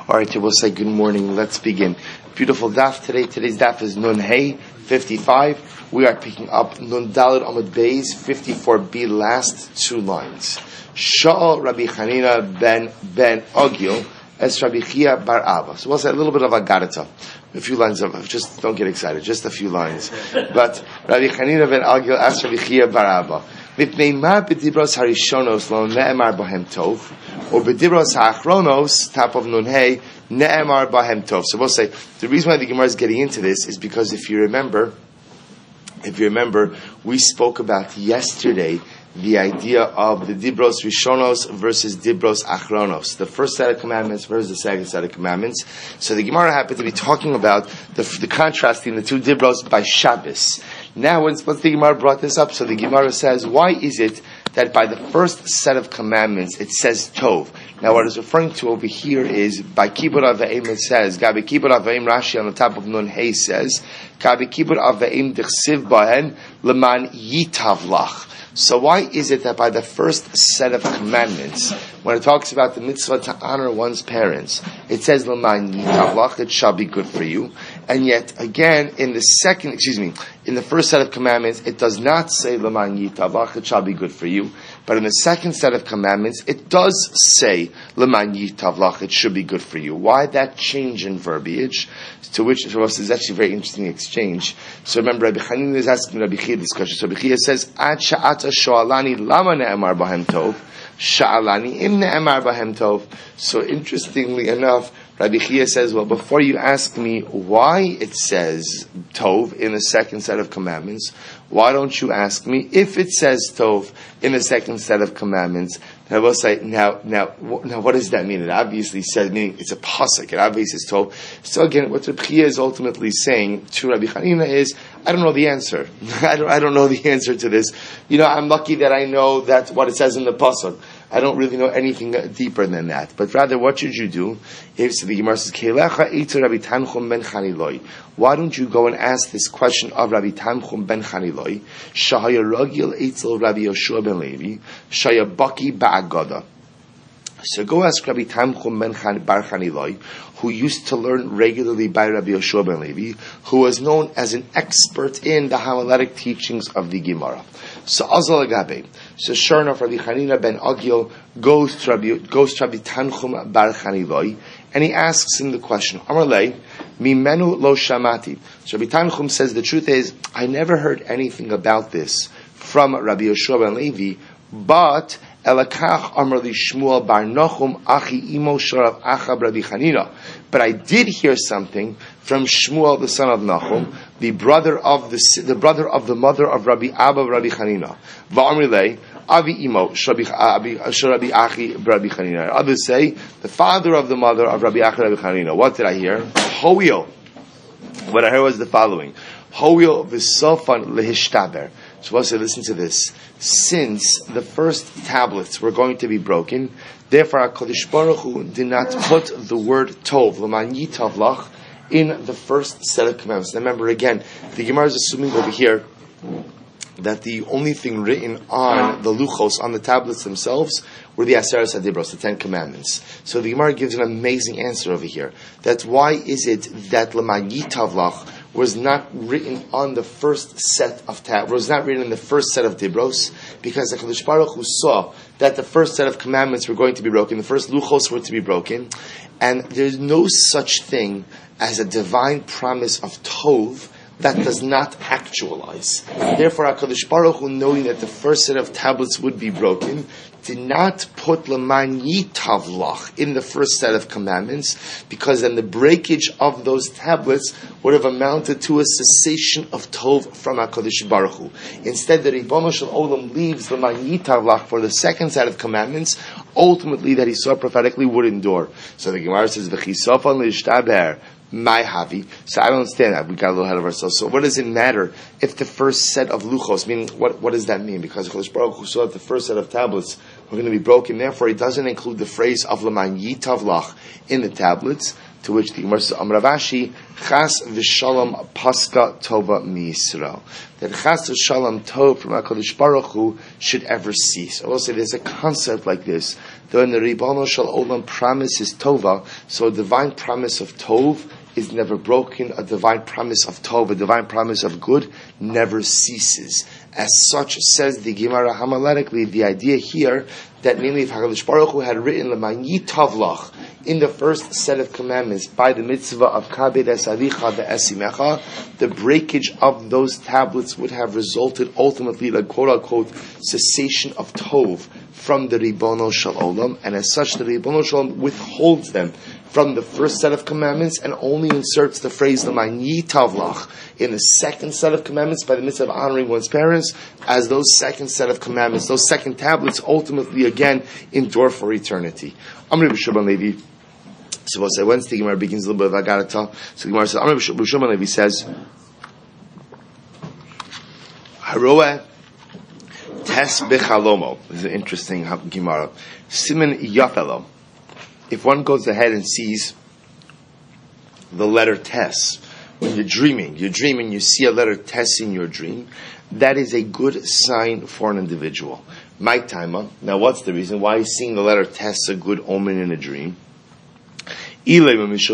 All right, we'll say good morning. Let's begin. Beautiful daf today. Today's daf is Nun Hey 55. We are picking up Nun Daled Amud Beis 54b, last two lines. Sha'al Rabbi Chanina ben Ogil es Rabbi Chia bar Abba. So we'll say a little bit of Agarata. A few lines of, just don't get excited, just a few lines. But Rabbi Chanina ben Ogil asked Rabbi Chia bar Abba, Mipnei ma b'dibros harishonos lo ne'emar bahem tov, or b'dibros ha'achronos, top of Nun Hey, ne'emar bahem tov. So we'll say, the reason why the Gemara is getting into this is because if you remember, we spoke about yesterday the idea of the Dibros Rishonos versus Dibros Achronos, the first set of commandments versus the second set of commandments. So the Gemara happened to be talking about the contrasting the two Dibros by Shabbos. Now, once the Gemara brought this up, so the Gemara says, why is it that by the first set of commandments it says Tov? Now, what it's referring to over here is by Kibur Avayim it says, Gabi Kibur Avayim, Rashi on the top of Nun Hey says, Gabi Kibur Avayim Dechsiv Bahen Leman Yitav Lach. So why is it that by the first set of commandments, when it talks about the mitzvah to honor one's parents, it says Leman Yitav Lach, it shall be good for you, and yet again in the first set of commandments it does not say Leman Yitav Lach, it shall be good for you, but in the second set of commandments it does say Leman Yitav Lach, it should be good for you. Why that change in verbiage? To which for us is actually a very interesting exchange. So remember, Rabbi Chanina is asking Rabbi Chia this question. So Rabbi Chia says, Ad sha'ata sho'alani lama ne'emar bahem tov, sha'alani im ne'emar bahem tov. So interestingly enough, Rabbi Chia says, well, before you ask me why it says Tov in the second set of commandments, why don't you ask me if it says Tov in the second set of commandments? And I will say, now, what does that mean? It obviously says, meaning it's a pasuk. It obviously is Tov. So again, what Rabbi Chia is ultimately saying to Rabbi Chanina is, I don't know the answer. I don't know the answer to this. I'm lucky that I know that what it says in the pasuk. I don't really know anything deeper than that. But rather, what should you do? If so the Gemara says, Keilecha itu Rabbi Tanchum ben Chaniloi. Why don't you go and ask this question of Rabbi Tanchum ben Chaniloi? Shahaya Ragil Eitzel Rabbi Yoshua ben Levi. Shaya Baki Ba'agada. So go ask Rabbi Tanchum ben Bar Chaniloi, who used to learn regularly by Rabbi Yoshua ben Levi, who was known as an expert in the homiletic teachings of the Gemara. So Azal Agabe. So sure enough, Rabbi Chanina ben Agil goes to Rabbi Tanchum bar Chaniloi, and he asks him the question, Amarlei, Mimenu lo shamati. So Rabbi Tanchum says, the truth is, I never heard anything about this from Rabbi Yoshua ben Levi, but Elakach Amarli Shmuel bar Nachum Achi Imo Sharav Achab Rabbi Chanina. But I did hear something from Shmuel, the son of Nachum, the brother of the mother of Rabbi Abba Rabbi Chanina. Va'amrilei Avi Imo Sharabi Achi Rabbi Chanina. Others say the father of the mother of Rabbi Achi Rabbi Chanina. What did I hear? Hoil. What I heard was the following: Hoil v'sofan lehishtaber. So we'll say, listen to this. Since the first tablets were going to be broken, therefore HaKadosh Baruch Hu did not put the word Tov, L'man Yitav Lach, in the first set of commandments. Now remember again, the Gemara is assuming over here that the only thing written on the luchos, on the tablets themselves, were the Aseres HaDibros, the 10 Commandments. So the Gemara gives an amazing answer over here. That's why is it that L'man Yitav Lach was not written on the first set of was not written in the first set of Dibros, because the HaKadosh Baruch Hu saw that the first set of commandments were going to be broken, the first luchos were to be broken, and there's no such thing as a divine promise of Tov that does not actualize. Therefore, HaKadosh Baruch Hu, knowing that the first set of tablets would be broken, did not put L'man Yitav Lach in the first set of commandments, because then the breakage of those tablets would have amounted to a cessation of Tov from HaKadosh Baruch Hu. Instead, the Ribono Shel Olam leaves L'man Yitav Lach for the second set of commandments, ultimately that he saw prophetically would endure. So the Gemara says, V'chisofan l'ishtaber my havi. So I don't understand that. We got a little ahead of ourselves. So what does it matter if the first set of luchos, meaning what does that mean? Because Chodesh Baruch Hu saw that the first set of tablets were going to be broken. Therefore, he doesn't include the phrase of L'man Yitav Lach in the tablets. To which the Gemara says, Amravashi, Chas v'shalom paska tova miYisrael. That Chas v'shalom tov from HaKadosh Baruch Hu should ever cease. I will say there's a concept like this. That when the Ribono Shel Olam promises tova, so a divine promise of tov is never broken. A divine promise of tov, a divine promise of good, never ceases. As such, says the Gemara homiletically, the idea here that namely if HaKadosh Baruch Hu had written L'man Yitavlach in the first set of commandments by the mitzvah of Kabed Es Avicha Ve'esimecha, the breakage of those tablets would have resulted ultimately in a quote-unquote cessation of tov from the Ribono Shel Olam, and as such the Ribono Shel Olam withholds them from the first set of commandments and only inserts the phrase L'man Yitavlach in the second set of commandments by the mitzvah of honoring one's parents, as those second set of commandments, those second tablets ultimately again endure for eternity. Amr B'Shimon Levi. So we'll say once the Gemara begins a little bit of Agarata, so the Gemara says, Amr B'Shimon Levi says, Haroeh Tes B'Chalomo. This is an interesting Gemara. Siman Yafelo. If one goes ahead and sees the letter Tes, when you're dreaming, you see a letter Tes in your dream, that is a good sign for an individual. My timer. Now what's the reason? Why is seeing the letter Tes a good omen in a dream? So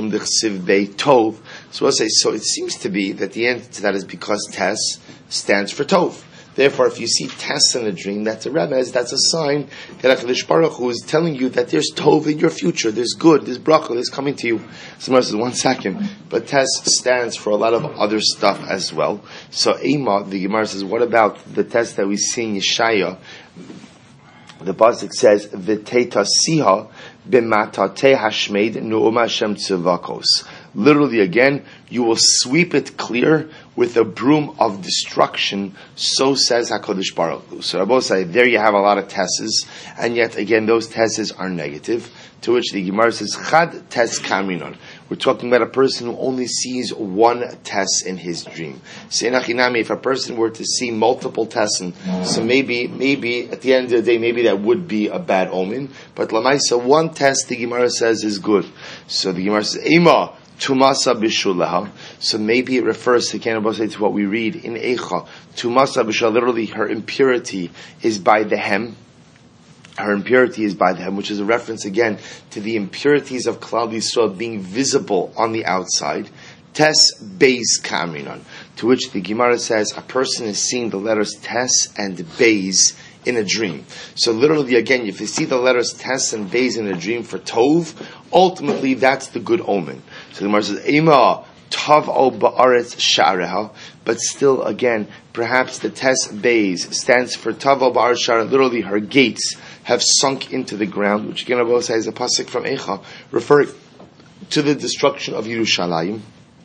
I'll say, so it seems to be that the answer to that is because Tes stands for Tov. Therefore, if you see Tes in a dream, that's a remez, that's a sign that HaKadosh Baruch Hu is telling you that there's Tov in your future, there's good, there's bracha, there's coming to you. Someone says, 1 second, but Tes stands for a lot of other stuff as well. So Ema, the Gemara says, what about the Tes that we see in Yeshaya? The pasuk says, "V'teita siha b'matate hashmeid nu'um Hashem tzivakos." Literally, again, you will sweep it clear with a broom of destruction. So says Hakadosh Baruch Hu. So Rabbi say, there you have a lot of tests, and yet again, those tests are negative. To which the Gemara says, "Chad tes kamrinon." We're talking about a person who only sees one test in his dream. Seinachinami, if a person were to see multiple tests, so maybe at the end of the day, maybe that would be a bad omen. But lamaisa, one test the Gemara says is good. So the Gemara says, "Ema tumasa b'shulaha." So maybe it refers to to what we read in Eicha. Tumasa b'shulaha, literally her impurity is by the hem. Her impurity is by the hem, which is a reference again to the impurities of Klal Yisrael being visible on the outside. Tes Beis Kamrinon, to which the Gemara says a person is seeing the letters Tes and Beis in a dream. So literally again, if you see the letters Tes and Beis in a dream for Tov, ultimately that's the good omen. So the Gemara says, Ema Tav o ba'aretz sha'areha, but still again, perhaps the Tes Beis stands for Tav o ba'aretz sha'areha, literally her gates have sunk into the ground, which again Abba says is a pasuk from Eicha, referring to the destruction of Yerushalayim.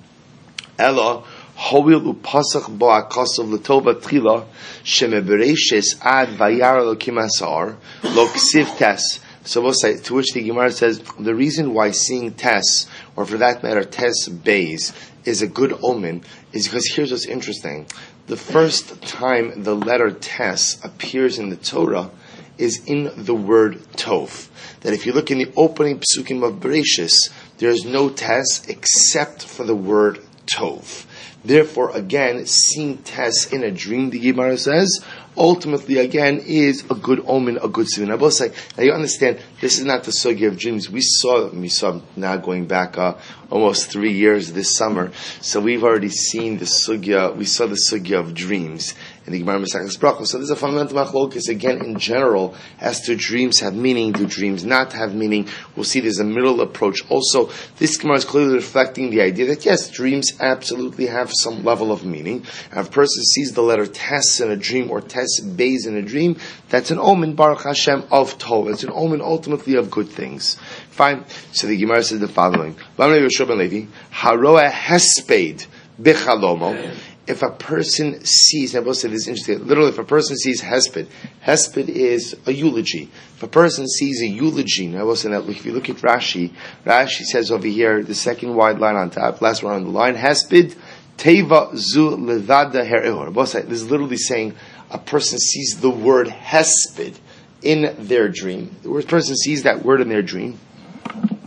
Ella hoil upasach ba'akasav l'tova tchila shemebereishes ad vayar elokim asar lo ksiv tes. So we'll say, to which the Gemara says, the reason why seeing Tes, or for that matter Tes Beis, is a good omen, is because here's what's interesting. The first time the letter Tes appears in the Torah is in the word Tov. That if you look in the opening psukim of Bereshis, there is no Tes except for the word Tov. Therefore, again, seeing Tes in a dream, the Gemara says, ultimately, again, is a good omen, a good siman. I will say, now you understand, this is not the sugya of dreams. We saw now going back almost 3 years this summer, so we've already seen the sugya, we saw the sugya of dreams in the Gemara Maseches Brachos. So there's a fundamental machlokes, again, in general, as to dreams have meaning, do dreams not have meaning. We'll see there's a middle approach. Also, this Gemara is clearly reflecting the idea that, yes, dreams absolutely have some level of meaning. And if a person sees the letter Tes in a dream, or Tes Beis in a dream, that's an omen, Baruch Hashem, of Tov. It's an omen ultimately of good things. Fine. So the Gemara says the following. Haroeh hesped b'chalomo. If a person sees, I will say this is interesting, literally if a person sees hesped is a eulogy. If a person sees a eulogy, I will say that if you look at Rashi says over here, the second wide line on top, last one on the line, hesped teva zu levada herehor. This is literally saying a person sees the word hesped in their dream. The person sees that word in their dream.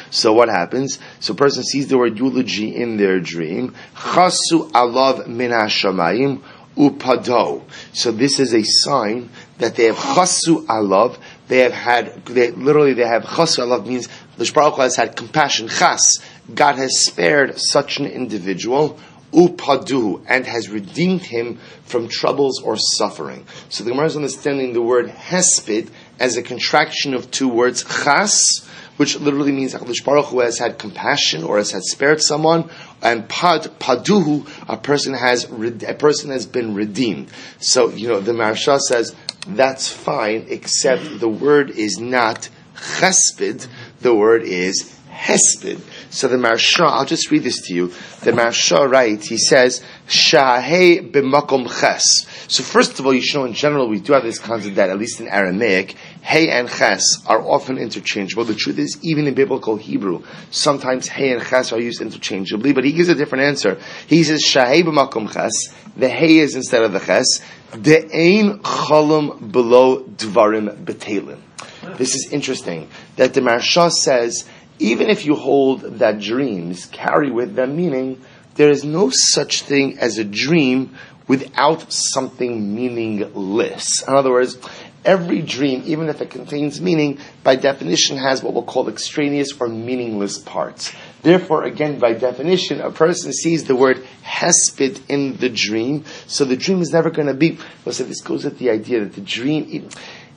So what happens? So a person sees the word eulogy in their dream. Chasu alav min hashamayim upado. So this is a sign that they have chasu alav. They have chasu alav means the Baruch Hu has had compassion. Chas, God has spared such an individual. Upaduhu, and has redeemed him from troubles or suffering. So the Gemara is understanding the word hesped as a contraction of two words, chas, which literally means HaKadosh Baruch Hu has had compassion or has had spared someone, and paduhu, a person has been redeemed. So the Maharsha says that's fine, except the word is not chesped, the word is hesped. So the Maharsha, I'll just read this to you. The Maharsha writes, he says, Shahei b'makom ches. So first of all, you should know in general, we do have this concept that, at least in Aramaic, hey and ches are often interchangeable. The truth is, even in biblical Hebrew, sometimes hey and ches are used interchangeably, but he gives a different answer. He says, Shahei b'makom ches, the hey is instead of the ches, de'ein chalom below dvarim betelim. This is interesting, that the Maharsha says, even if you hold that dreams carry with them meaning, there is no such thing as a dream without something meaningless. In other words, every dream, even if it contains meaning, by definition has what we'll call extraneous or meaningless parts. Therefore, again, by definition, a person sees the word hesped in the dream, so the dream is never going to be... So this goes with the idea that the dream...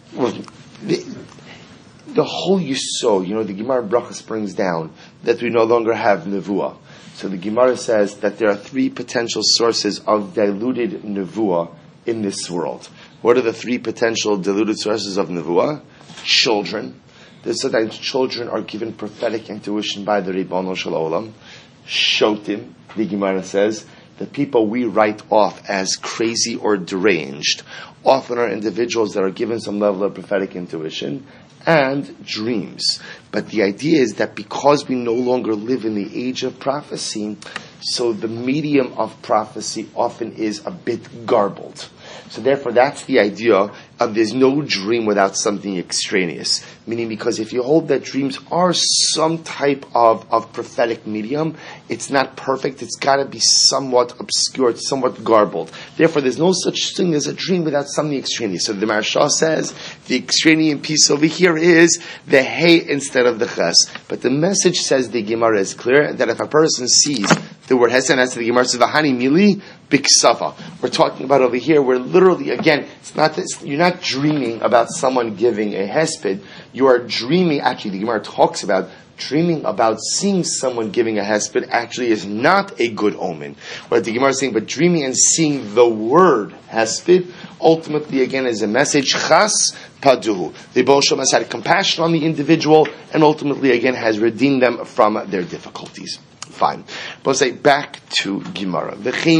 The whole Yisod, the Gemara Brachas brings down that we no longer have Nevuah. So the Gemara says that there are three potential sources of diluted Nevuah in this world. What are the three potential diluted sources of Nevuah? Children. Sometimes children are given prophetic intuition by the Ribono Shel Olam. Shotim, the Gemara says, the people we write off as crazy or deranged often are individuals that are given some level of prophetic intuition, and dreams. But the idea is that because we no longer live in the age of prophecy, so the medium of prophecy often is a bit garbled. So therefore, that's the idea of there's no dream without something extraneous. Meaning, because if you hold that dreams are some type of prophetic medium, it's not perfect, it's got to be somewhat obscure, it's somewhat garbled. Therefore, there's no such thing as a dream without something extraneous. So the Maharsha says, the extraneous piece over here is the hey instead of the ches. But the message, says the Gemara, is clear, that if a person sees the word hesen, as the Gemara says, v'hani mili biksafa. We're talking about over here, where literally, again, you're not dreaming about someone giving a hesped. You are dreaming, actually the Gemara talks about dreaming about seeing someone giving a hesped actually is not a good omen. What the Gemara is saying, but dreaming and seeing the word hesped, ultimately again is a message, chas paduhu. The Baal Shem has had compassion on the individual, and ultimately again has redeemed them from their difficulties. Fine. But say back to Gemara.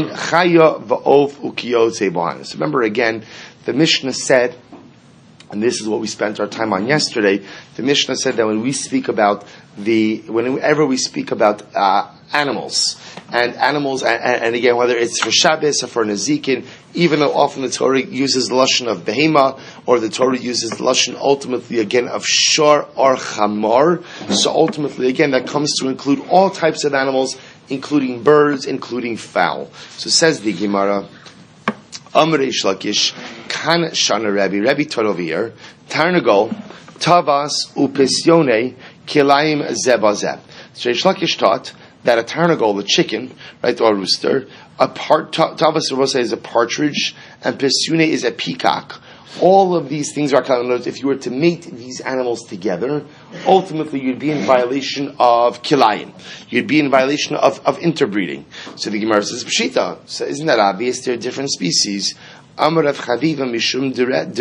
So remember again, the Mishnah said, and this is what we spent our time on yesterday, the Mishnah said that whenever we speak about animals, and again, whether it's for Shabbos or for Nezikin, even though often the Torah uses the lashon of behema, or the Torah uses the lashon ultimately again of shor or chamar, so ultimately again that comes to include all types of animals, including birds, including fowl. So says the Gemara, Amr Reish Lakish, Kan Shana Rabbi taught over here, Tarnagol, Tavas Upesyone, Kilaim Zebazeb. So Reish Lakish taught that a tarnagol, the chicken, right, or a rooster, Tavas Rosa is a partridge, and Pesyune is a peacock. All of these things are calendars. If you were to mate these animals together, ultimately you'd be in violation of kilayim. You'd be in violation of interbreeding. So the Gemara says, Pshita. So isn't that obvious? They're different species. Amar Rav Chaviva mishum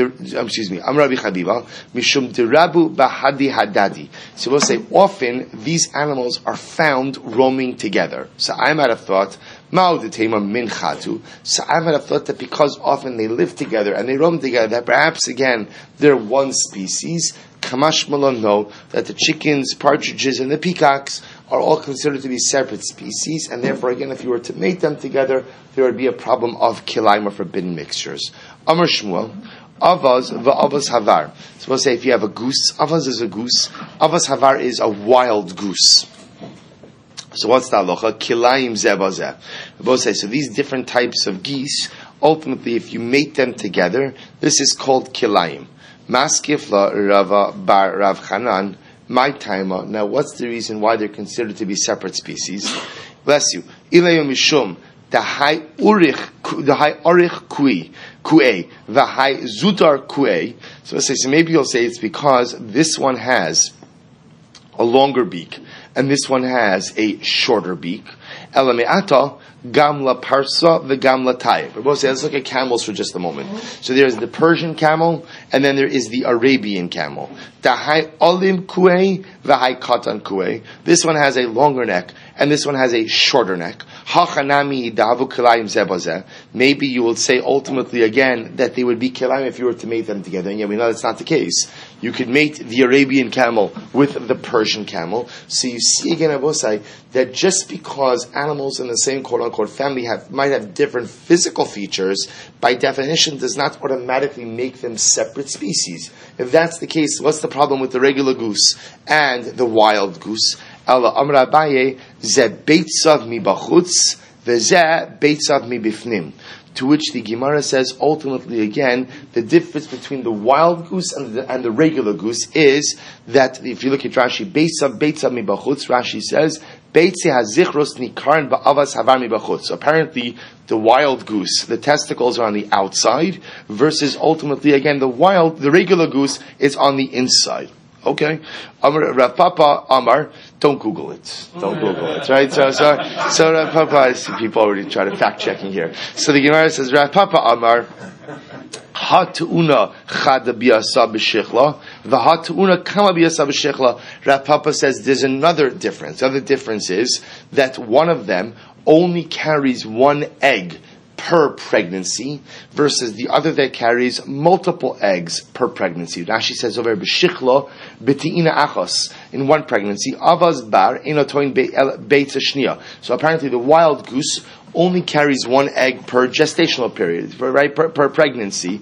derabu bahadi hadadi. So we'll say often these animals are found roaming together. So I might have thought minchatu. So I might have thought that because often they live together and they roam together, that perhaps again they're one species. Kamash Malon know that the chickens, partridges, and the peacocks are all considered to be separate species, and therefore, again, if you were to mate them together, there would be a problem of kilayim, or forbidden mixtures. Amar Shmuel, Avaz v'avaz havar. So we'll say if you have a goose, avaz is a goose, avaz havar is a wild goose. So what's the halacha? Kilayim zebazeh. We'll say, so these different types of geese, ultimately if you mate them together, this is called kilayim. Maskifla Rava bar Rav Chanan, my taima. Now what's the reason why they're considered to be separate species? Bless you. Ilayim mishum. The high orich kui, the high zutar kui. So maybe you'll say it's because this one has a longer beak and this one has a shorter beak. Elameata gamla parsa the gamla taib. We're both saying, let's look at camels for just a moment. So there's the Persian camel and then there is the Arabian camel. The high olim kue, the high katan kue. This one has a longer neck and this one has a shorter neck. Maybe you will say ultimately again that they would be kilayim if you were to mate them together, and yet we know that's not the case. You could mate the Arabian camel with the Persian camel. So you see again, Abosai, that just because animals in the same quote-unquote family might have different physical features, by definition does not automatically make them separate species. If that's the case, what's the problem with the regular goose and the wild goose? Allah Amra Abaye ze beitzav mi bachutz veze beitzav mi bifnim. To which the Gemara says, ultimately again, the difference between the wild goose and the regular goose is that if you look at Rashi, beitzav mi bachutz, Rashi says, beitze hazichros nikaran ba'avas havar mi bachutz. So apparently, the wild goose, the testicles are on the outside, versus ultimately again, the regular goose is on the inside. Okay, Rav Papa Amar. Don't Google it. Don't Google it. Right. So Rav Papa. I see people already try to fact checking here. So the Gemara says Rav Papa Amar. Hatuna chada biyasa b'shechla. The hatuna kama biyasa b'shechla. Rav Papa says there's another difference. The other difference is that one of them only carries one egg per pregnancy versus the other that carries multiple eggs per pregnancy. Rashi says over b'shichla b'ti'ina achos in one pregnancy. Avaz bar enotoin beitza shnia. So apparently the wild goose only carries one egg per gestational period, per pregnancy.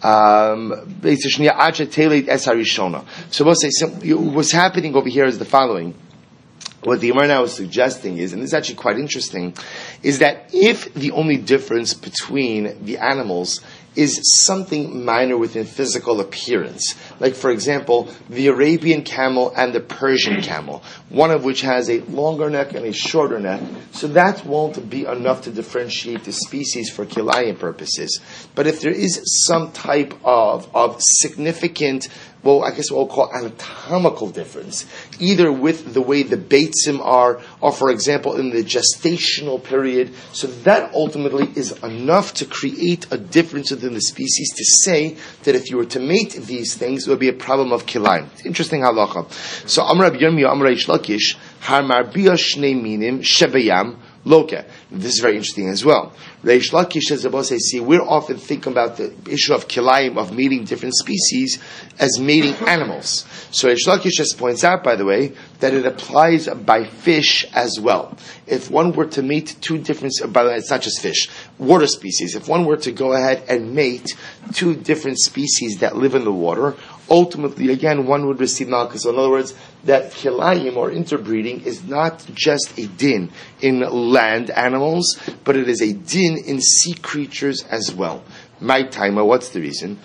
Beitza shnia acha telet es harishona. So what's happening over here is the following. What the Gemara now is suggesting is, and this is actually quite interesting, is that if the only difference between the animals is something minor within physical appearance, like for example, the Arabian camel and the Persian camel, one of which has a longer neck and a shorter neck, so that won't be enough to differentiate the species for kilayim purposes. But if there is some type of significant, well, I guess what we'll call anatomical difference, either with the way the beitzim are, or for example, in the gestational period, so that ultimately is enough to create a difference within the species to say that if you were to mate these things, it would be a problem of kilayim. Interesting halacha. So, Amar Rabbi Yirmiyah, Amar Reish Lakish, Har Marbiya Shnei Minim Shebeyam Loke. This is very interesting as well. Reish Lakish says, see, we're often thinking about the issue of kilayim, of mating different species, as mating animals. So Reish Lakish just points out, by the way, that it applies by fish as well. If one were to mate two different, by the way, it's not just fish, water species. If one were to go ahead and mate two different species that live in the water, ultimately, again, one would receive malchus. So in other words, that kilayim or interbreeding is not just a din in land animals, but it is a din in sea creatures as well. My timer, what's the reason?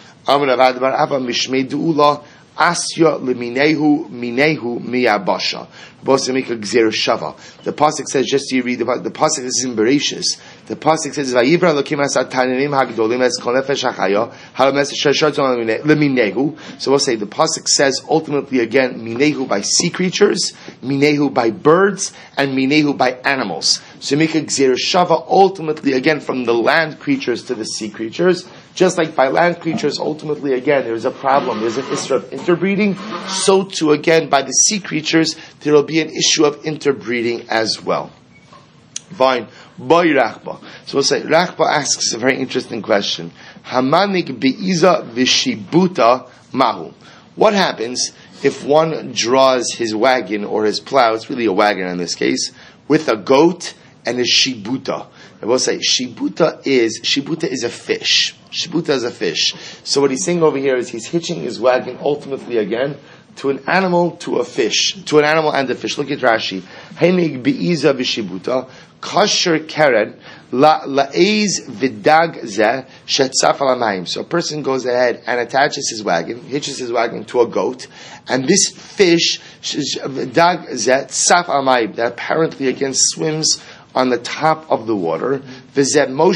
Asya leminehu minehu miyabasha. The pasuk says, just so you read the pasuk is in Bereshis. The pasuk says, "Vayivra Elokim asat tananim hagdolim es kol nefesh hachaya halames sheshaton leminehu." So we'll say the pasuk says ultimately again minehu by sea creatures, minehu by birds, and minehu by animals. So make a gzera shava ultimately again from the land creatures to the sea creatures. Just like by land creatures, ultimately, again, there's a problem. There's an issue of interbreeding. So too, again, by the sea creatures, there will be an issue of interbreeding as well. Fine. Boy Rachba. So we'll say, Rachba asks a very interesting question. Hamanik be'iza vishibuta mahu. What happens if one draws his wagon or his plow, it's really a wagon in this case, with a goat and a shibuta? I will say, shibuta is a fish. Shibuta is a fish. So what he's saying over here is he's hitching his wagon ultimately again to an animal, to a fish, to an animal and a fish. Look at Rashi. Heinig be'iza v'shibuta, kasher keren, la'ez v'dag zeh, shetzaf alamayim. So a person goes ahead and attaches his wagon, hitches his wagon to a goat, and this fish, dag zeh, tzaf alamayim, that apparently again swims on the top of the water. So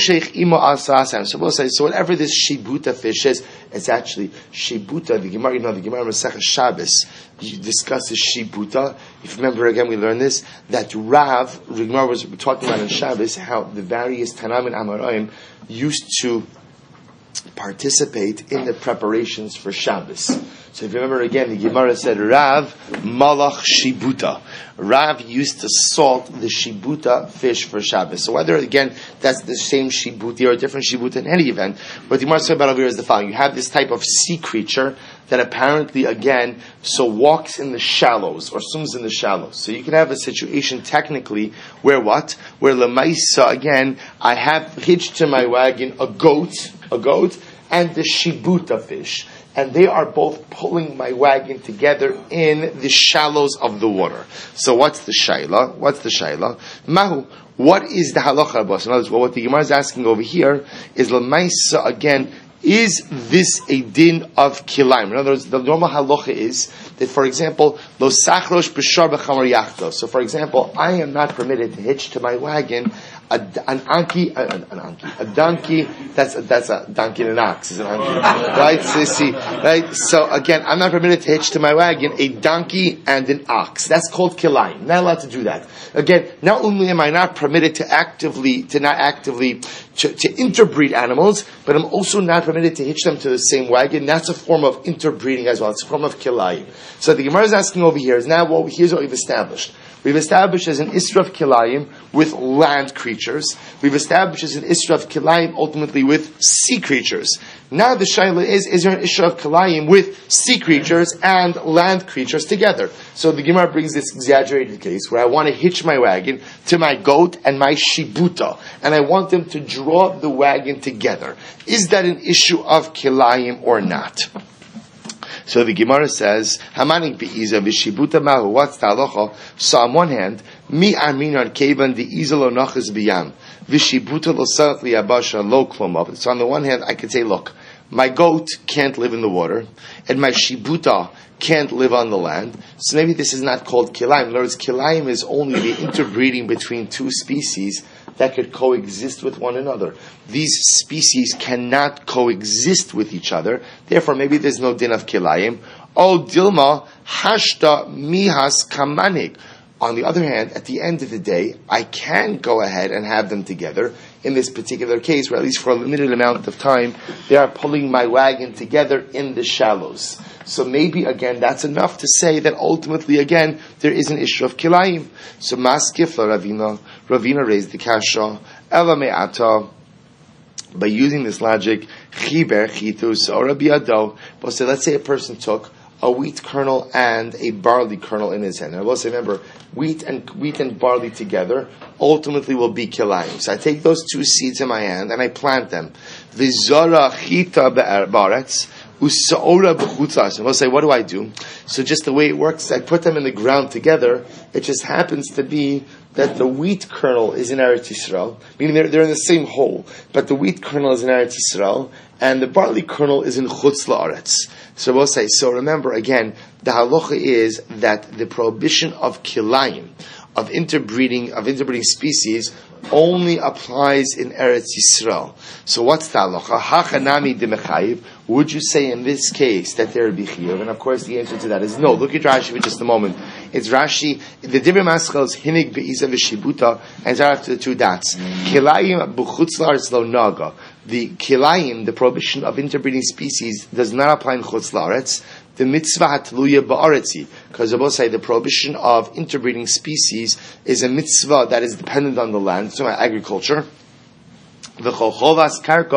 whatever this shibuta fish is, it's actually shibuta. The Gemara, the Gemara Masechah Shabbos discusses shibuta. If you remember again, we learned this, that Rav, the Gemara was talking about in Shabbos, how the various Tanam and Amoraim used to participate in the preparations for Shabbos. So if you remember again, the Gemara said, Rav malach shibuta. Rav used to salt the shibuta fish for Shabbos. So whether, again, that's the same shibuta or a different shibuta in any event, what the Gemara said about over here is the following. You have this type of sea creature that apparently, again, so walks in the shallows, or swims in the shallows. So you can have a situation technically where what? Where Lamaisa, again, I have hitched to my wagon a goat, and the shibuta fish. And they are both pulling my wagon together in the shallows of the water. So what's the shayla? Mahu. What is the halacha? In other words, what the Gemara is asking over here is l'maisa again. Is this a din of kilayim? In other words, the normal halacha is that, for example, lo sachrosh b'shar b'chamar yachto. So, for example, I am not permitted to hitch to my wagon a donkey. That's a donkey and an ox. Is an anki, right? So, right. So again, I'm not permitted to hitch to my wagon a donkey and an ox. That's called kilayim. Not allowed to do that. Again, not only am I not permitted to interbreed animals, but I'm also not permitted to hitch them to the same wagon. That's a form of interbreeding as well. It's a form of kilayim. So the Gemara is asking over here is now here's what we've established. We've established as an isra of kilayim with land creatures. We've established as an isra of kilayim ultimately with sea creatures. Now the shayla is there an isra of kilayim with sea creatures and land creatures together? So the Gemara brings this exaggerated case where I want to hitch my wagon to my goat and my shibuta, and I want them to draw the wagon together. Is that an issue of kilayim or not? So the Gemara says, "Hamanik be'iza v'shibuta mahu." What's the halacha? So on one hand, mi aminan kevan the izalo nachas biyam v'shibuta lo sarat liyabasha lo klomov. So on the one hand, I could say, look, my goat can't live in the water, and my shibuta can't live on the land. So maybe this is not called kilayim. In other words, kilayim is only the interbreeding between two species that could coexist with one another. These species cannot coexist with each other. Therefore, maybe there's no din of kilayim. O dilma hashta mihas kamanik. On the other hand, at the end of the day, I can go ahead and have them together. In this particular case, where at least for a limited amount of time, they are pulling my wagon together in the shallows. So maybe, again, that's enough to say that ultimately, again, there is an issue of kilayim. So maskifla Ravina raised the kasha, ela me'ata, by using this logic, chiber chitus or rabiyado. But so let's say a person took a wheat kernel and a barley kernel in his hand. And I will say, remember, wheat and barley together ultimately will be kilayim. So I take those two seeds in my hand and I plant them. V'zora chita be'aretz. And we'll say, what do I do? So just the way it works, I put them in the ground together. It just happens to be that the wheat kernel is in Eretz Yisrael, meaning they're in the same hole, but the wheat kernel is in Eretz Yisrael, and the barley kernel is in Chutz La'aretz. So we'll say, so remember again, the halacha is that the prohibition of kilayim, of interbreeding species, only applies in Eretz Yisrael. So what's the halacha? Hachanami demechayiv. Would you say in this case that there would be chiyuv? And of course the answer to that is no. Look at Rashi for just a moment. It's Rashi, the Divrei Maschal is hinig be'iza v'shibuta, and it's after the two dots. Kilayim b'chutz la'aretz lo naga. The kilayim, the prohibition of interbreeding species, does not apply in chutz la'aretz. The mitzvah hatluya ba'aretzi, because I will say the prohibition of interbreeding species is a mitzvah that is dependent on the land, so agriculture. The cholchovas karka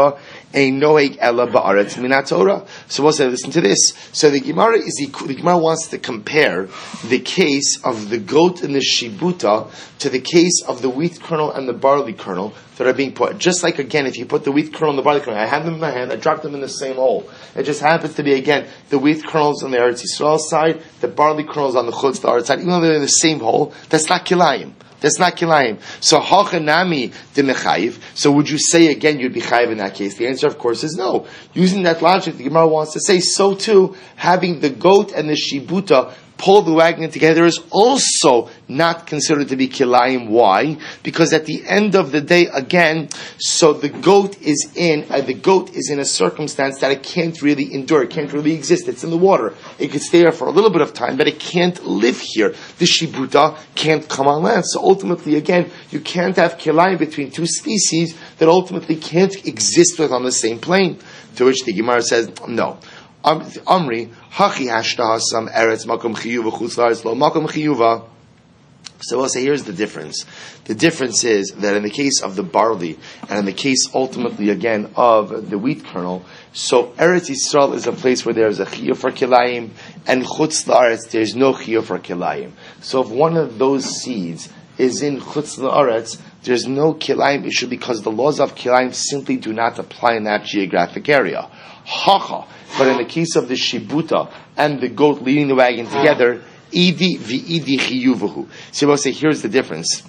ein noheg ela ba'aretz min Torah. So we'll say, listen to this. So the Gemara wants to compare the case of the goat and the shibuta to the case of the wheat kernel and the barley kernel that are being put. Just like, again, if you put the wheat kernel and the barley kernel, I have them in my hand, I dropped them in the same hole. It just happens to be, again, the wheat kernels on the Eretz Yisrael side, the barley kernels on the Chutz, the Eretz side, even though they're in the same hole, that's not kilayim. That's not kilayim. So hachanami de mechayiv. So would you say again you'd be chayiv in that case? The answer, of course, is no. Using that logic, the Gemara wants to say so too. Having the goat and the shibuta pull the wagon together is also not considered to be kilayim. Why? Because at the end of the day, again, so the goat is in a circumstance that it can't really endure. It can't really exist. It's in the water. It could stay there for a little bit of time, but it can't live here. The shibuta can't come on land. So ultimately, again, you can't have kilayim between two species that ultimately can't exist with on the same plane. To which the Gemara says, no. Amri, hachi hashtaha sam eretz makom chiyuva chutz la'aretz lo makom chiyuva. So we'll say, here's the difference. The difference is that in the case of the barley, and in the case ultimately again of the wheat kernel, so Eretz Yisrael is a place where there's a chiyuv for kilayim, and chutz la'aretz there's no chiyuv for kilayim. So if one of those seeds is in chutz la'aretz, there's no kilayim issue because the laws of kilayim simply do not apply in that geographic area. Hacha. But in the case of the shibuta and the goat leading the wagon together, idi v'idi chiyuvahu. So we'll say, here's the difference.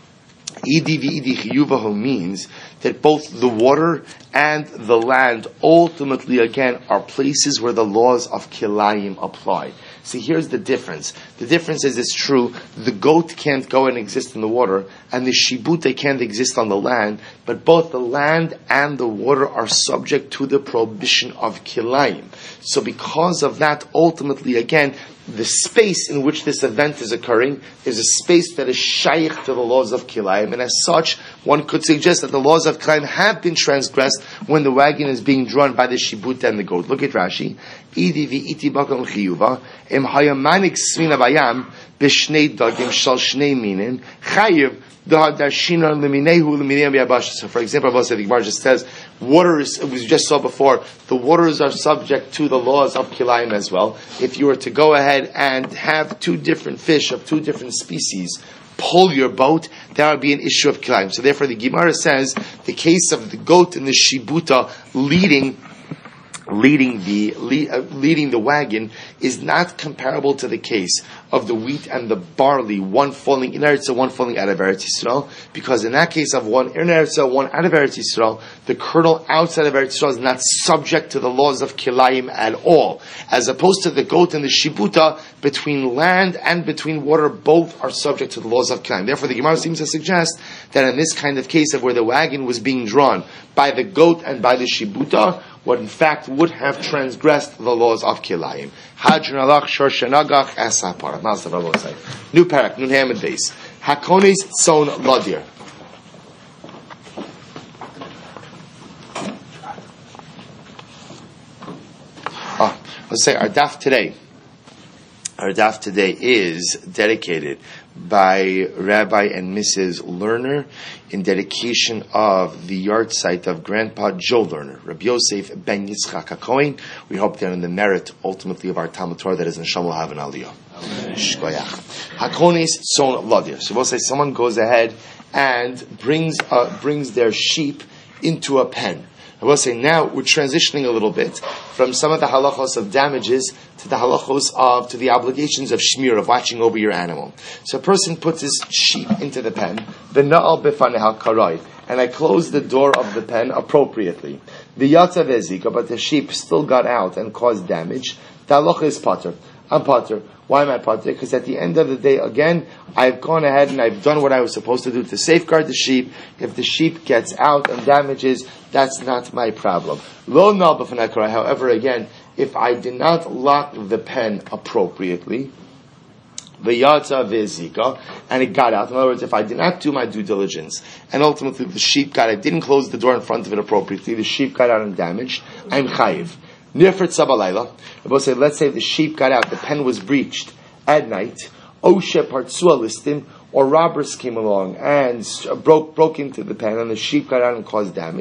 Idi v'idi chiyuvahu means that both the water and the land ultimately, again, are places where the laws of kilayim apply. See, here's the difference. The difference is, it's true, the goat can't go and exist in the water, and the shibuta can't exist on the land, but both the land and the water are subject to the prohibition of kilayim. So because of that, ultimately, again, the space in which this event is occurring is a space that is shaykh to the laws of kilayim, and as such, one could suggest that the laws of kilayim have been transgressed when the wagon is being drawn by the shibuta and the goat. Look at Rashi. Idi v'iti bakom chiyuva im hayamanik svina bayam b'shnei dagim shal shnei minin chayiv da'darshina leminehu leminei biyabash. So, for example, the Gemara just says, water is, as we just saw before, the waters are subject to the laws of kilayim as well. If you were to go ahead and have two different fish of two different species pull your boat, that would be an issue of kilayim. So therefore the Gemara says the case of the goat and the shibuta leading the wagon is not comparable to the case of the wheat and the barley, one falling in Eretz Yisrael, one falling out of Eretz Yisrael, because in that case of one in Eretz Yisrael, one out of Eretz Yisrael, the kernel outside of Eretz Yisrael is not subject to the laws of kilayim at all, as opposed to the goat and the shibuta, between land and between water, both are subject to the laws of kilayim. Therefore the Gemara seems to suggest that in this kind of case of where the wagon was being drawn by the goat and by the shibuta, what in fact would have transgressed the laws of kilayim. Hadron alach shor shenagach esapar. New parak, nun hamid base. Hakonis tzon ladir. Let's say our daf today. Our daf today is dedicated by Rabbi and Mrs. Lerner in dedication of the yard site of Grandpa Joe Lerner, Rabbi Yosef ben Yitzchak HaKohen. We hope they're in the merit ultimately of our Talmud Torah that is in Shalom Hav and Aliyah. Shkoyach. Hakonis son ladir. So we'll say someone goes ahead and brings their sheep into a pen. I will say now we're transitioning a little bit from some of the halachos of damages to the halachos to the obligations of shmir, of watching over your animal. So a person puts his sheep into the pen, v'na'al b'fanei karai, and I close the door of the pen appropriately. V'yatza ve'zika, but the sheep still got out and caused damage. The halacha is pater. I'm pater. Why am I pater? Because at the end of the day, again, I've gone ahead and I've done what I was supposed to do to safeguard the sheep. If the sheep gets out and damages, that's not my problem. Lo nal b'fanei karai. However, again, if I did not lock the pen appropriately, v'yatza ve'zika, and it got out. In other words, if I did not do my due diligence, and ultimately the sheep got out, didn't close the door in front of it appropriately, the sheep got out and damaged, I'm chayiv. Nifrit sabalayla. Let's say the sheep got out, the pen was breached at night. Oshe partsua listim, or robbers came along and broke into the pen, and the sheep got out and caused damage.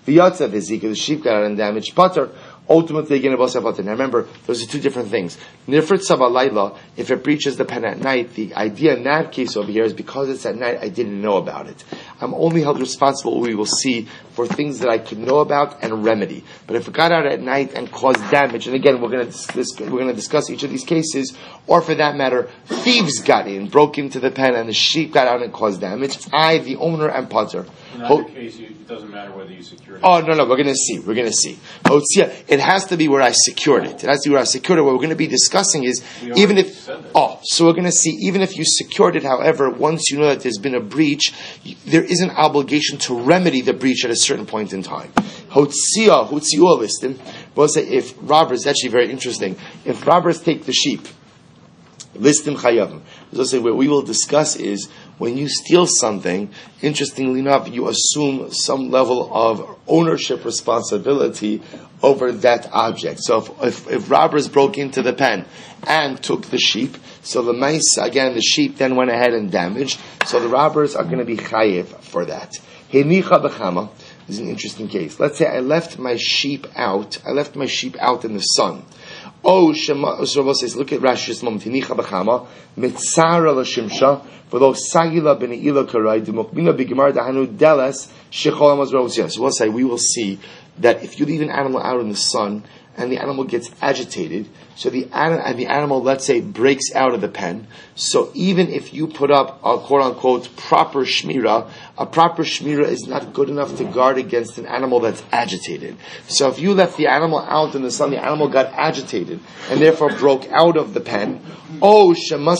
V'yatzav hezika, the sheep got out and damaged, pater. Ultimately, again, now remember, those are two different things. Nifrit Savalayla, if it breaches the pen at night, the idea in that case over here is because it's at night, I didn't know about it. I'm only held responsible, we will see, for things that I can know about and remedy. But if it got out at night and caused damage, and again, we're going to discuss each of these cases, or for that matter, thieves got in, broke into the pen, and the sheep got out and caused damage, I, the owner, am pater. In either case, it doesn't matter whether you secured it. Oh, no, we're going to see. It has to be where I secured it. What we're going to be discussing is, so we're going to see, even if you secured it, however, once you know that there's been a breach, there is an obligation to remedy the breach at a certain point in time. Hotzia listim. We'll say if robbers, actually very interesting, if robbers take the sheep, listim chayavim. We'll say what we will discuss is, when you steal something, interestingly enough, you assume some level of ownership responsibility over that object. So if robbers broke into the pen and took the sheep, so the mice, again, the sheep then went ahead and damaged, so the robbers are going to be chayiv for that. Henicha b'chama is an interesting case. Let's say I left my sheep out in the sun. Oh, Shema, so says, look at Rashi's mom, Tinicha b'chama, mitzara l'shimsha, v'lo sagila b'ne'ila karai, d'mokmina b'gemar da'hanu deles, shechol amaz ra'osiyah. So we'll say, we will see that if you leave an animal out in the sun, and the animal gets agitated, so the animal, let's say, breaks out of the pen, so even if you put up a quote-unquote proper shmira, a proper shmira is not good enough to guard against an animal that's agitated. So if you left the animal out in the sun, the animal got agitated, and therefore broke out of the pen, or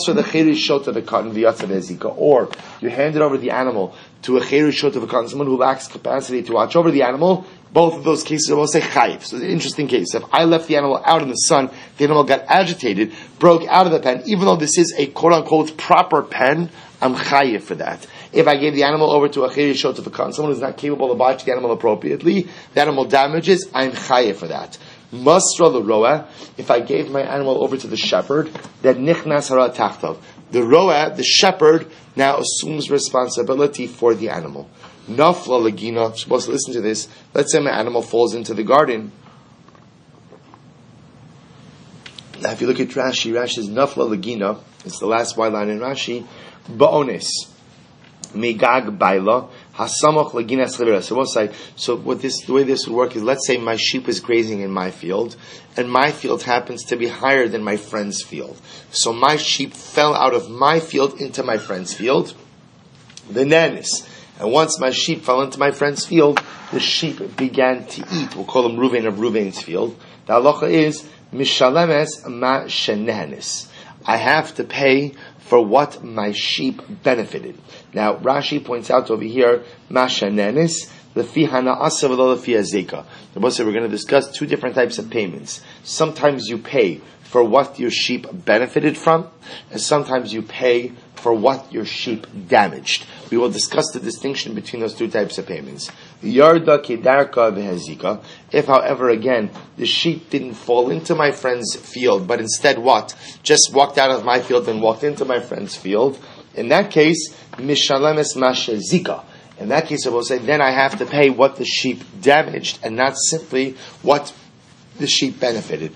you handed over the animal to a cheri shot of a cotton, someone who lacks capacity to watch over the animal, both of those cases will say chayiv. So it's an interesting case. If I left the animal out in the sun, the animal got agitated, broke out of the pen, even though this is a quote-unquote proper pen, I'm chayiv for that. If I gave the animal over to a cheri shot of a cotton, someone who's not capable of watching the animal appropriately, the animal damages, I'm chayiv for that. Masra l'roa, if I gave my animal over to the shepherd, that nichnas hara tachtav. The roa, the shepherd, now assumes responsibility for the animal. Nafla lagina, supposed to listen to this. Let's say my animal falls into the garden. Now if you look at Rashi says nafla lagina, it's the last white line in Rashi, ba'ones, megag baila, hasamach lagina slivera. So we'll say, the way this would work is, let's say my sheep is grazing in my field, and my field happens to be higher than my friend's field. So my sheep fell out of my field into my friend's field. The nanis. And once my sheep fell into my friend's field, the sheep began to eat. We'll call him Ruvain of Ruvain's field. The halacha is, Mishalemes ma shenehanis. I have to pay for what my sheep benefited. Now, Rashi points out over here, ma shenehanis, lefi hana'asa v'lo lefi hazeka. We're going to discuss two different types of payments. Sometimes you pay for what your sheep benefited from, and sometimes you pay for what your sheep damaged. We will discuss the distinction between those two types of payments. Yarda kedarka v'hezika. If, however, again, the sheep didn't fall into my friend's field, but instead what? Just walked out of my field and walked into my friend's field. In that case, mishalemes mashezika. In that case, I will say, then I have to pay what the sheep damaged, and not simply what the sheep benefited.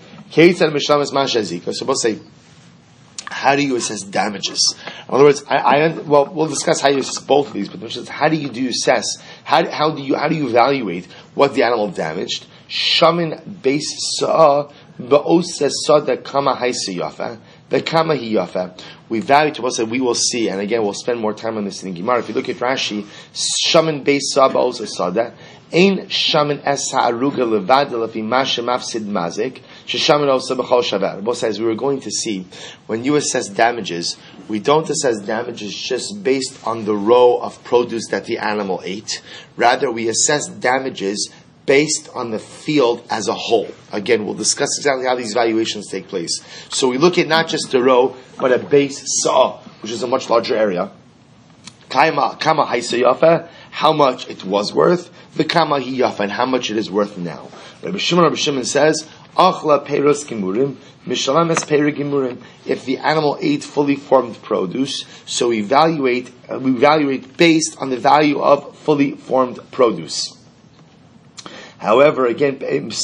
So we'll say, how do you assess damages? In other words, we'll discuss how you assess both of these, but how do you assess? How do you evaluate what the animal damaged? Shamin base saw ba'ose sada kama haisa yafa. The kama hi yafa. We value to us that we will see, and again we'll spend more time on this in Gemara. If you look at Rashi, shamin base saw ba'ose sada. Ein shamin es ha'aruga levad lefi mashe mafsid mazik sheshamin also b'chol shavar. Both says we were going to see when you assess damages, we don't assess damages just based on the row of produce that the animal ate. Rather, we assess damages based on the field as a whole. Again, we'll discuss exactly how these valuations take place. So we look at not just the row, but a base saw, which is a much larger area. Kama haisa yafa, how much it was worth. The kama hi yafa, and how much it is worth now. Rabbi Shimon says, Achla peiros gimurim, mishalames peir gimurim. If the animal ate fully formed produce, so we evaluate based on the value of fully formed produce. However, again, if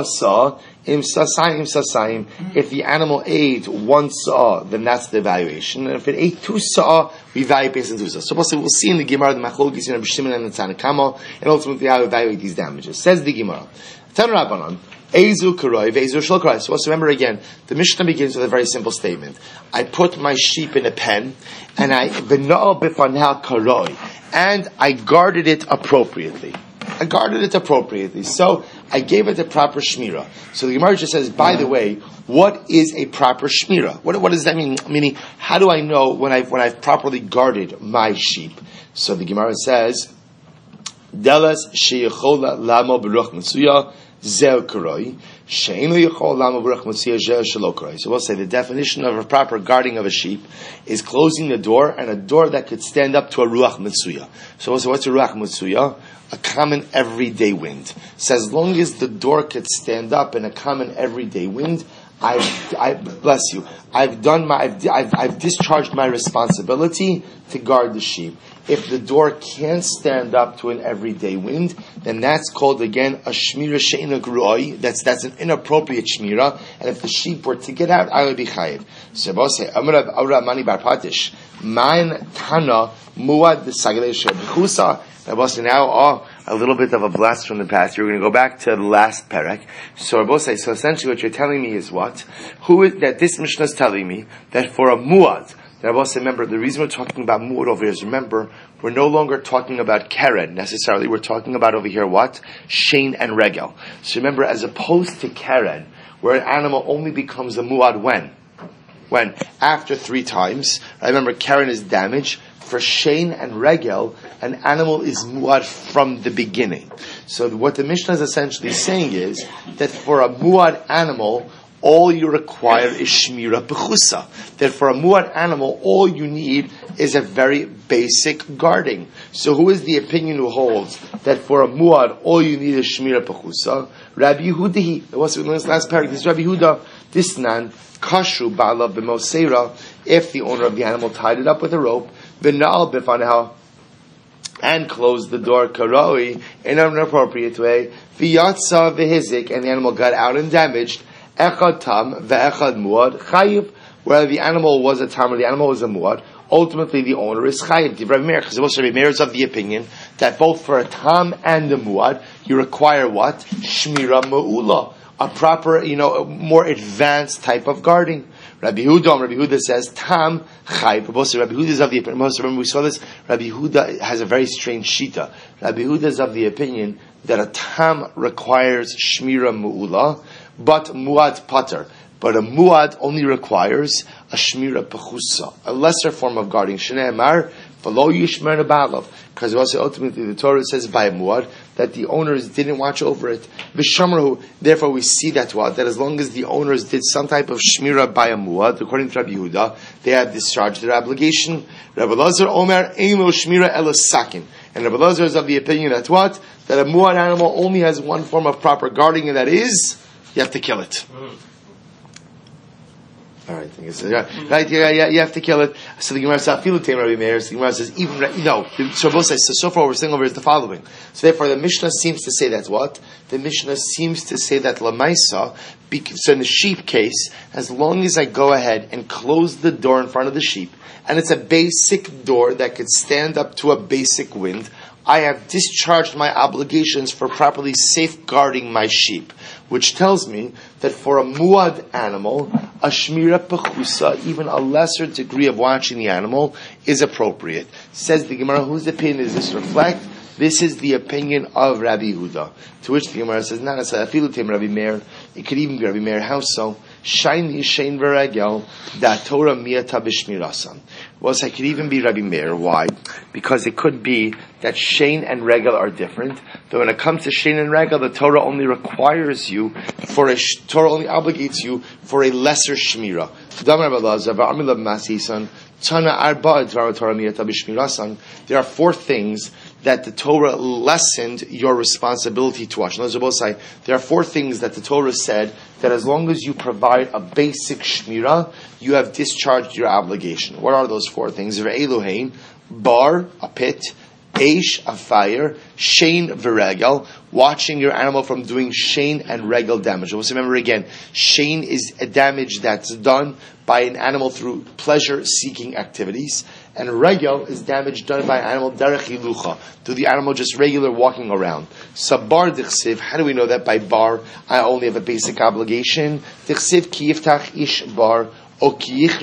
the animal ate one saw, then that's the evaluation. And if it ate two saw, we evaluate based on two saw. So we'll see in the Gemara, the Machlokes in Rabbi Shimon and the Tanakama, and ultimately how to evaluate these damages. Says the Gemara, Tan Rabbanan, Ezu Karoi, Ve'ezu Shel Karoi. So let's remember again, the Mishnah begins with a very simple statement. I put my sheep in a pen, and I V'na'al B'fanha Karoi, and I guarded it appropriately. So I gave it the proper shmira. So the Gemara just says, by the way, what is a proper shmira? What does that mean? Meaning, how do I know when I've properly guarded my sheep? So the Gemara says, Delas sheyechola lamo b'ruch mitzuya zeh karoi, she'eno yechol lamo b'ruch mitzuya zeh shelo karoi. So we'll say the definition of a proper guarding of a sheep is closing the door, and a door that could stand up to a ruach mitzuya. So we'll say, what's a ruach mitzuya? A common everyday wind. So as long as the door could stand up in a common everyday wind, I've discharged my responsibility to guard the sheep. If the door can't stand up to an everyday wind, then that's called again a shmira she'ena groi. That's an inappropriate shmira. And if the sheep were to get out, I would be chayiv. So I'll say, Amar Mani Bar Patish, Mein Tana Muad the Sagalei Shebichusa. Now, a little bit of a blast from the past. You're going to go back to the last perek. So essentially what you're telling me is what? That this Mishnah is telling me that for a muad, remember, the reason we're talking about muad over here is, remember, we're no longer talking about keren necessarily. We're talking about over here what? Shein and regel. So remember, as opposed to keren, where an animal only becomes a muad when? After 3 times. I remember, keren is damage. For shein and regel, an animal is muad from the beginning. So what the Mishnah is essentially saying is that for a muad animal, all you require is shmira bechusa. That for a muad animal, all you need is a very basic guarding. So who is the opinion who holds that for a muad, all you need is shmira bechusa? Rabbi Yehuda. That was in this last paragraph. This is Rabbi Yehuda. Disnan kashu ba'ala b'moseira. If the owner of the animal tied it up with a rope, v'na'al b'fanha, and closed the door karoi in an appropriate way, v'yatsa v'hizik, and the animal got out and damaged, echad tam ve'echad muad chayiv, where the animal was a tam or the animal was a muad, ultimately the owner is chayiv. Rabbi Meir, because Rabbi Meir is of the opinion that both for a tam and a muad, you require what? Shmira ma'ula, a proper, a more advanced type of guarding. Rabbi Yehuda says, Tam Chai. Rabbi Yehuda is of the opinion, remember we saw this, Rabbi Yehuda has a very strange shita. Rabbi Yehuda is of the opinion that a Tam requires Shmira Mu'ula, but Muad Pater. But a Muad only requires a Shmira Pechusa, a lesser form of guarding. Shnei Amar, V'lo Yishmer Ba'alav. Because also ultimately the Torah says by a muad that the owners didn't watch over it. V'shamrahu, therefore we see that as long as the owners did some type of shmira by a muad, according to Rabbi Yehuda, they have discharged their obligation. Rabbi Lazar Omer Eino Shmira Elasakin. And Rabbi Lazar is of the opinion that that a muad animal only has one form of proper guarding, and that is you have to kill it. All right, you have to kill it. So the Gemara says, Rabbi Meir. So the Gemara says, So both says, so far what we're saying over is the following. So therefore, the Mishnah seems to say that what? The Mishnah seems to say that Lamaisa, so in the sheep case, as long as I go ahead and close the door in front of the sheep, and it's a basic door that could stand up to a basic wind, I have discharged my obligations for properly safeguarding my sheep, which tells me that for a muad animal, a shmira pechusa, even a lesser degree of watching the animal, is appropriate. Says the Gemara, whose opinion does this reflect? This is the opinion of Rabbi Yehuda. To which the Gemara says, Rabbi Meir. It could even be Rabbi Meir. How so? Shiny shein v'regel da Torah miyata b'shmirasan. Well, so it could even be Rabbi Meir. Why? Because it could be that shein and regel are different. But when it comes to shein and regel, the Torah only requires you Torah only obligates you for a lesser shmira. There are 4 things that the Torah lessened your responsibility to watch. There are 4 things that the Torah said that as long as you provide a basic shmira, you have discharged your obligation. What are those 4 things? Elohein, bar, a pit, Eish, a fire, shein v'regel, watching your animal from doing shein and regel damage. Let's remember again, shein is a damage that's done by an animal through pleasure-seeking activities, and regel is damage done by an animal derech hilucha, through the animal just regular walking around. Sabar dichsiv, how do we know that by bar I only have a basic obligation? Dichsiv ki yiftach ish bar, Torah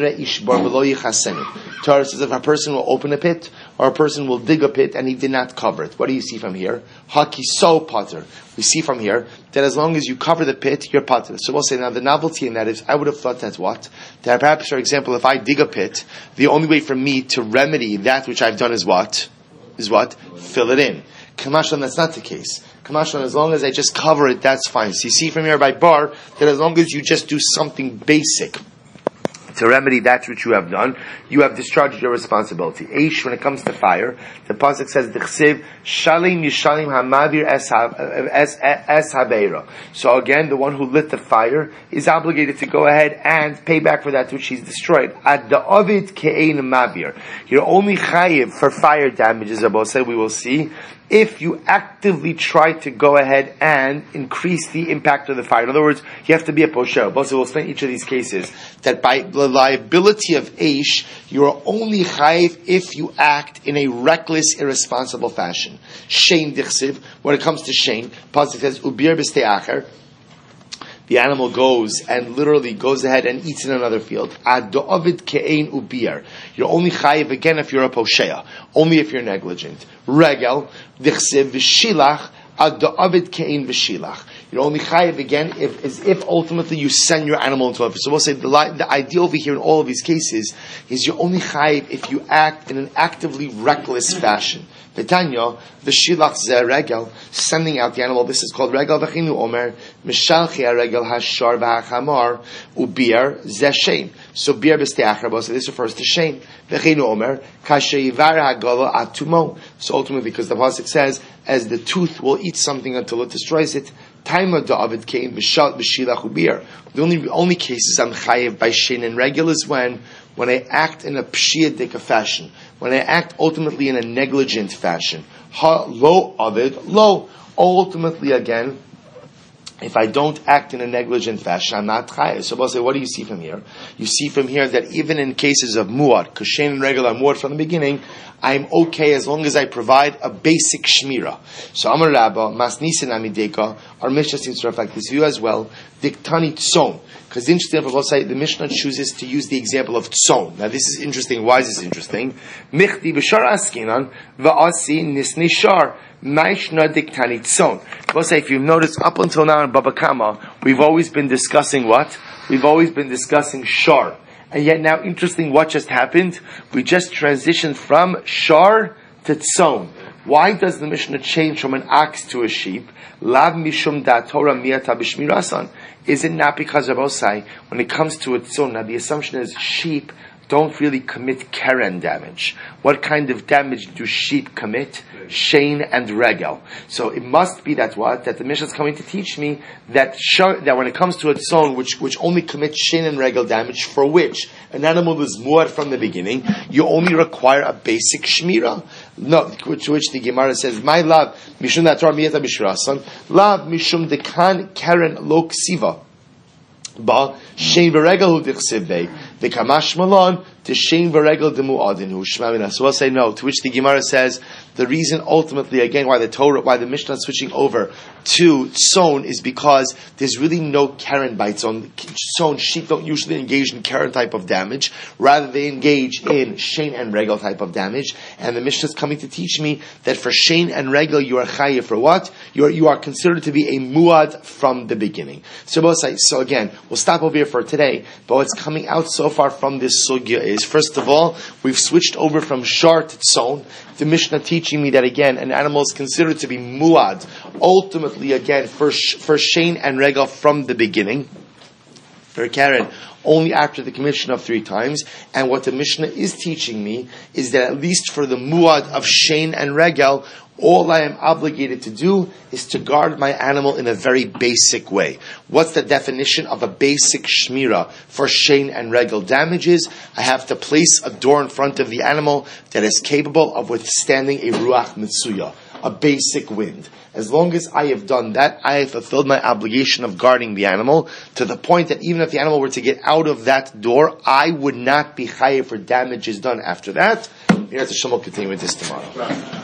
says if a person will open a pit or a person will dig a pit and he did not cover it. What do you see from here? Hakiso pater. We see from here that as long as you cover the pit, you're pater. So we'll say now the novelty in that is, I would have thought that's what? That perhaps, for example, if I dig a pit, the only way for me to remedy that which I've done is what? Fill it in. Kamashlan, that's not the case. Kamashlan, as long as I just cover it, that's fine. So you see from here by bar that as long as you just do something basic to remedy that which you have done, you have discharged your responsibility. Eish, when it comes to fire, the pasuk says, "Dichsiv shalim yishalim hamavir es habeira." So again, the one who lit the fire is obligated to go ahead and pay back for that which he's destroyed. Ad da'avid ke'ein mavir. You're only chayiv for fire damages, Abba said, we will see, if you actively try to go ahead and increase the impact of the fire. In other words, you have to be a posher. Bosa will explain each of these cases that by the liability of Eish, you are only chayiv if you act in a reckless, irresponsible fashion. Shein dichsiv, when it comes to shein, Pasuk says, ubir b'stei acher, the animal goes and literally goes ahead and eats in another field. Ad do'avid ke'ein ubir. You're only chayiv again if you're a posheya, only if you're negligent. Regel, dichsiv v'shilach, ad do'avid ke'ein v'shilach. You're only chayiv again if ultimately you send your animal into a. So we'll say the idea over here in all of these cases is you're only chayiv if you act in an actively reckless fashion. V'tanya, v'shilach zeh regel, sending out the animal, this is called regel. V'chinu omer, mishalchi ha-regel hashar v'ha-chamar, ubir zeh shein. So bir b'stei acher, so this refers to shein. V'chinu omer, kasheyivar ha-gala atumo. So ultimately, because the pasuk says, as the tooth will eat something until it destroys it, Taima da'avid kein b'shilach ubir. The only cases I'm chayiv by shein and regel is when I act in a pshiyadika fashion, when I act ultimately in a negligent fashion. Ha lo avid lo. Ultimately, again, if I don't act in a negligent fashion, I'm not chayiv. So I'll say, what do you see from here? You see from here that even in cases of muad, because shein and regel are muad from the beginning, I'm okay as long as I provide a basic shmira. So Amar Rabba, Masnisin Amideka, our Mishnah seems to reflect this view as well. Diktani tzon. Because interesting, the Mishnah chooses to use the example of tzon. Now this is interesting. Why is this interesting? Michti b'shar askinan, va'asi nisni shar. Maishna diktani tzon. If you've noticed, up until now in Baba Kama, we've always been discussing what? We've always been discussing shar. And yet now, interesting, what just happened? We just transitioned from shar to tzon. Why does the Mishnah change from an ox to a sheep? Lav mishum da Torah miyata b'shmirasan. Is it not because of Osai, when it comes to a tzon, now the assumption is sheep don't really commit keren damage. What kind of damage do sheep commit? Shein and regel. So it must be that the Mishnah is coming to teach me that when it comes to a tzon, which only commits shein and regel damage, for which an animal is muad from the beginning, you only require a basic shmira. No, which the Gemara says, my love, mishum da Torah miyata b'shirasan, love mishum dekan keren lo ksiva. Ba shein v'regel hu dichsivei the kamash malon to shein v'regel demu adinu shmamina. So we'll say no. To which the Gemara says the reason ultimately again why the Mishnah is switching over to tzon is because there's really no keren by tzon. Sheep don't usually engage in keren type of damage. Rather, they engage in shein and regel type of damage. And the Mishnah is coming to teach me that for shein and regel you are chayiv for what? You are considered to be a muad from the beginning. So again, we'll stop over here for today. But what's coming out so far from this sugya is, first of all, we've switched over from shar to tzon. The Mishnah teaching me that again, an animal is considered to be muad, ultimately again, for shein and regel from the beginning. For keren, only after the commission of 3 times. And what the Mishnah is teaching me is that at least for the muad of shein and regel, All I am obligated to do is to guard my animal in a very basic way. What's the definition of a basic shmira for shein and regel damages? I have to place a door in front of the animal that is capable of withstanding a ruach mitsuya, a basic wind. As long as I have done that, I have fulfilled my obligation of guarding the animal to the point that even if the animal were to get out of that door, I would not be chayav for damages done after that. We'll continue with this tomorrow.